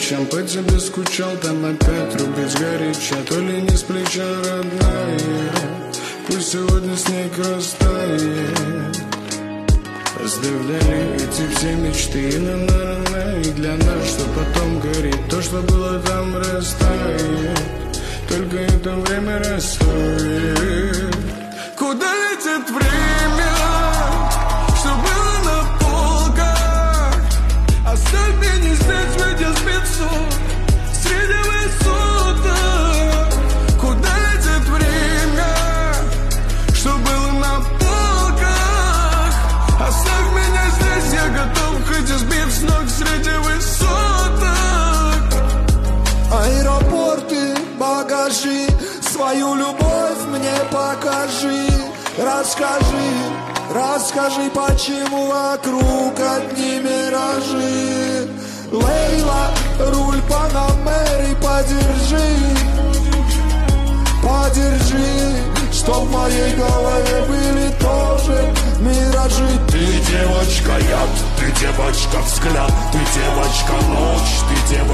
ночам по тебе скучал, там опять рубить горяча. То ли не с плеча родная, пусть сегодня снег растает. Оставь вдали эти все мечты, наверное, и для нас, что потом горит. То, что было там, растает, только это время расстроит. Куда летит время, что было на полках? Оставь меня здесь, выйдя с пиццу среди высоток. Куда летит время, что было на полках? Оставь меня здесь, я готов хоть и сбив с ног среди высоток. Аэропорты, багажи, свою любовь мне покажи. Расскажи, почему вокруг одни миражи. Лейла, руль Панамери, подержи, что в моей голове были тоже миражи. Ты девочка яд, ты девочка взгляд, ты девочка ночь, ты девочка